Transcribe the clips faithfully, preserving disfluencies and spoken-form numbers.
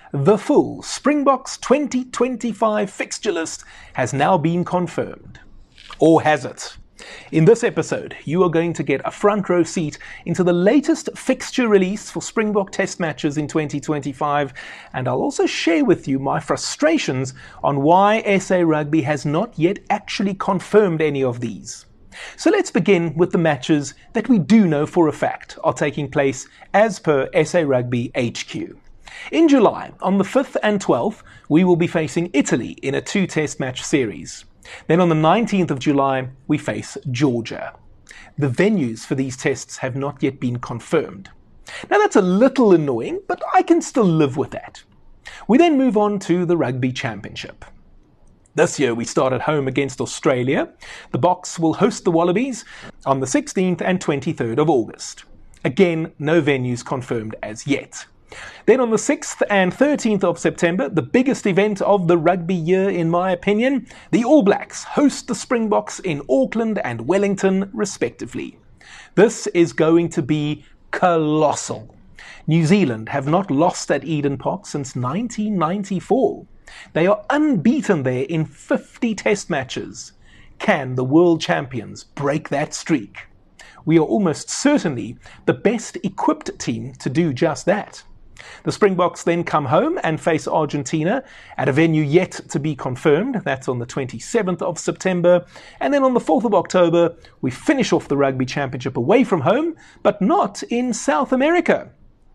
The full Springboks twenty twenty-five fixture list has now been confirmed. Or has it? In this episode, you are going to get a front row seat into the latest fixture release for Springbok Test matches in twenty twenty-five, and I'll also share with you my frustrations on why S A Rugby has not yet actually confirmed any of these. So let's begin with the matches that we do know for a fact are taking place as per S A Rugby H Q. In July, on the fifth and twelfth, we will be facing Italy in a two-test match series. Then on the nineteenth of July, we face Georgia. The venues for these tests have not yet been confirmed. Now that's a little annoying, but I can still live with that. We then move on to the Rugby Championship. This year we start at home against Australia. The Boks will host the Wallabies on the sixteenth and twenty-third of August. Again, no venues confirmed as yet. Then on the sixth and thirteenth of September, the biggest event of the rugby year in my opinion, the All Blacks host the Springboks in Auckland and Wellington respectively. This is going to be colossal. New Zealand have not lost at Eden Park since nineteen ninety-four. They are unbeaten there in fifty test matches. Can the world champions break that streak? We are almost certainly the best equipped team to do just that. The Springboks then come home and face Argentina at a venue yet to be confirmed. That's on the twenty-seventh of September. And then on the fourth of October, we finish off the Rugby Championship away from home, but not in South America.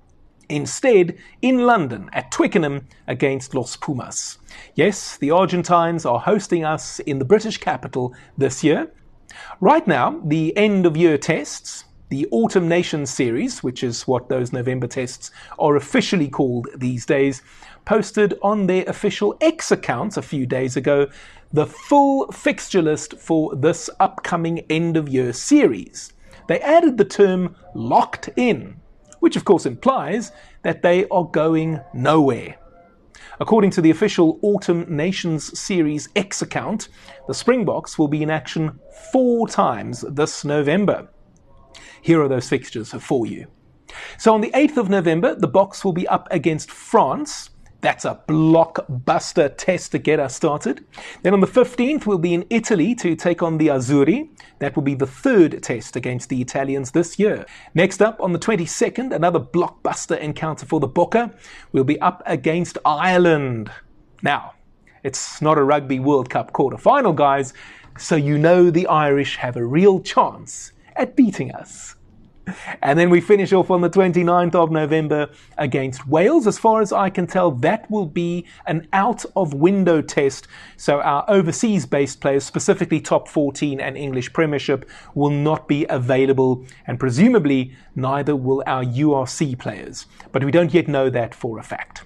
Instead, in London at Twickenham against Los Pumas. Yes, the Argentines are hosting us in the British capital this year. Right now, the end-of-year tests, the Autumn Nations Series, which is what those November tests are officially called these days, posted on their official X account a few days ago the full fixture list for this upcoming end-of-year series. They added the term locked in, which of course implies that they are going nowhere. According to the official Autumn Nations Series X account, the Springboks will be in action four times this November. Here are those fixtures for you. So on the eighth of November, the Boks will be up against France. That's a blockbuster test to get us started. Then on the fifteenth, we'll be in Italy to take on the Azzurri. That will be the third test against the Italians this year. Next up, on the twenty-second, another blockbuster encounter for the Bokke. We'll be up against Ireland. Now, it's not a Rugby World Cup quarter-final, guys, so you know the Irish have a real chance at beating us. And then we finish off on the twenty-ninth of November against Wales. As far as I can tell, that will be an out-of-window test, so our overseas-based players, specifically top fourteen and English Premiership, will not be available, and presumably neither will our U R C players. But we don't yet know that for a fact.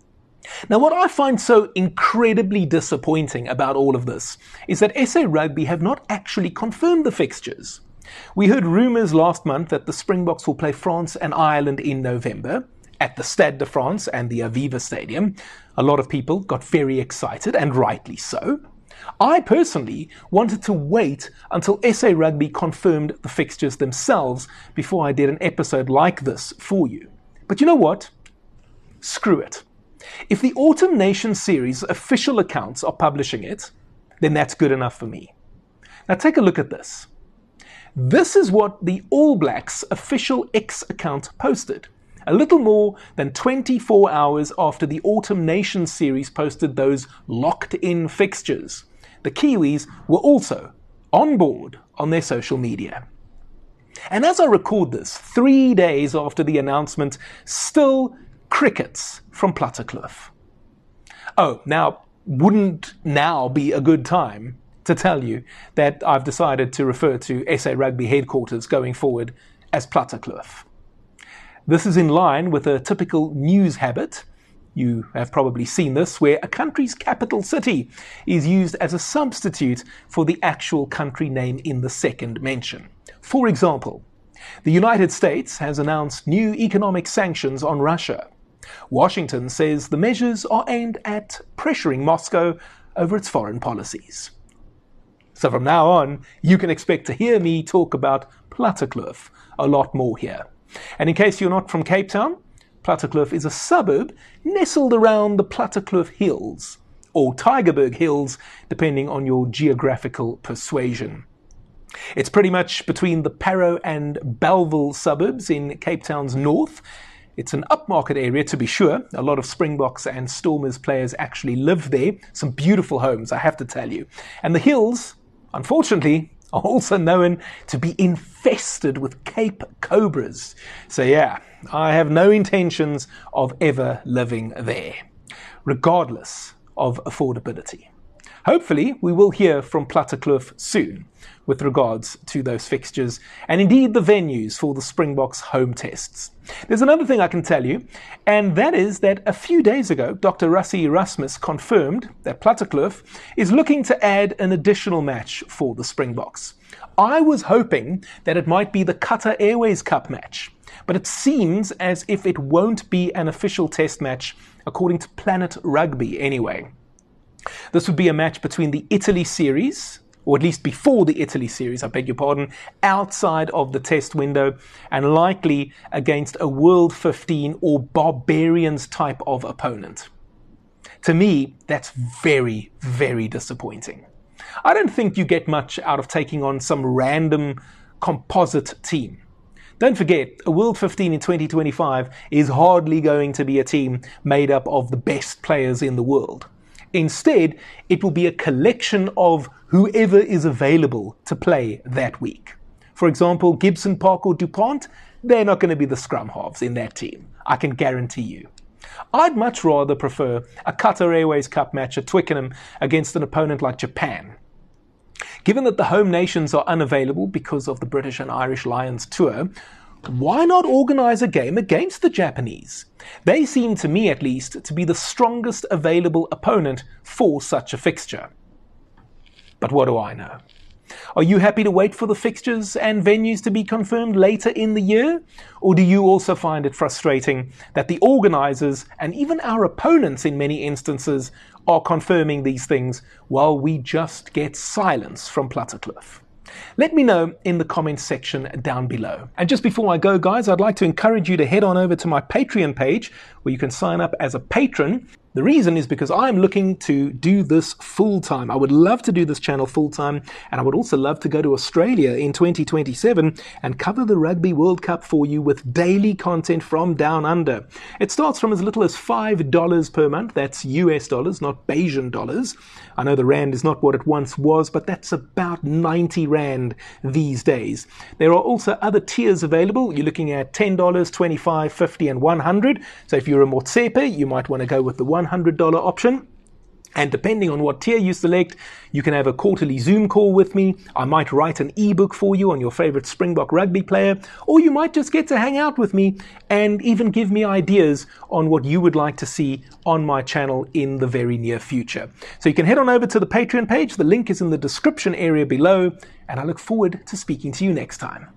Now, what I find so incredibly disappointing about all of this is that S A Rugby have not actually confirmed the fixtures. We heard rumours last month that the Springboks will play France and Ireland in November at the Stade de France and the Aviva Stadium. A lot of people got very excited, and rightly so. I personally wanted to wait until S A Rugby confirmed the fixtures themselves before I did an episode like this for you. But you know what? Screw it. If the Autumn Nations Series official accounts are publishing it, then that's good enough for me. Now take a look at this. This is what the All Blacks official X account posted, a little more than twenty-four hours after the Autumn Nations Series posted those locked-in fixtures. The Kiwis were also on board on their social media. And as I record this, three days after the announcement, still crickets from Plattekloof. Oh, now, wouldn't now be a good time to tell you that I've decided to refer to S A Rugby headquarters going forward as Plattekloof. This is in line with a typical news habit. You have probably seen this, where a country's capital city is used as a substitute for the actual country name in the second mention. For example, the United States has announced new economic sanctions on Russia. Washington says the measures are aimed at pressuring Moscow over its foreign policies. So from now on, you can expect to hear me talk about Plattekloof a lot more here. And in case you're not from Cape Town, Plattekloof is a suburb nestled around the Plattekloof Hills, or Tygerberg Hills, depending on your geographical persuasion. It's pretty much between the Parow and Bellville suburbs in Cape Town's north. It's an upmarket area, to be sure. A lot of Springboks and Stormers players actually live there. Some beautiful homes, I have to tell you. And the hills, unfortunately, are also known to be infested with Cape cobras. So yeah, I have no intentions of ever living there, regardless of affordability. Hopefully, we will hear from Plattekloof soon with regards to those fixtures and indeed the venues for the Springboks home tests. There's another thing I can tell you, and that is that a few days ago, Doctor Rassie Erasmus confirmed that Plattekloof is looking to add an additional match for the Springboks. I was hoping that it might be the Qatar Airways Cup match, but it seems as if it won't be an official test match according to Planet Rugby anyway. This would be a match between the Italy series, or at least before the Italy series, I beg your pardon, outside of the test window, and likely against a World fifteen or Barbarians type of opponent. To me, that's very, very disappointing. I don't think you get much out of taking on some random composite team. Don't forget, a World fifteen in twenty twenty-five is hardly going to be a team made up of the best players in the world. Instead, it will be a collection of whoever is available to play that week. For example, Gibson Park or DuPont, they're not going to be the scrum halves in that team. I can guarantee you. I'd much rather prefer a Qatar Airways Cup match at Twickenham against an opponent like Japan. Given that the home nations are unavailable because of the British and Irish Lions tour, why not organise a game against the Japanese? They seem to me at least to be the strongest available opponent for such a fixture. But what do I know? Are you happy to wait for the fixtures and venues to be confirmed later in the year? Or do you also find it frustrating that the organisers and even our opponents in many instances are confirming these things while we just get silence from Plattekloof? Let me know in the comments section down below. And just before I go, guys, I'd like to encourage you to head on over to my Patreon page where you can sign up as a patron. The reason is because I'm looking to do this full-time. I would love to do this channel full-time, and I would also love to go to Australia in twenty twenty-seven and cover the Rugby World Cup for you with daily content from down under. It starts from as little as five dollars per month. That's U S dollars, not Bayesian dollars. I know the rand is not what it once was, but that's about ninety rand these days. There are also other tiers available. You're looking at ten dollars, twenty-five dollars, fifty dollars, and one hundred dollars. So if you're a Motsepe, you might want to go with the one hundred dollars option. And depending on what tier you select, you can have a quarterly Zoom call with me. I might write an ebook for you on your favorite Springbok rugby player, or you might just get to hang out with me and even give me ideas on what you would like to see on my channel in the very near future. So you can head on over to the Patreon page. The link is in the description area below, and I look forward to speaking to you next time.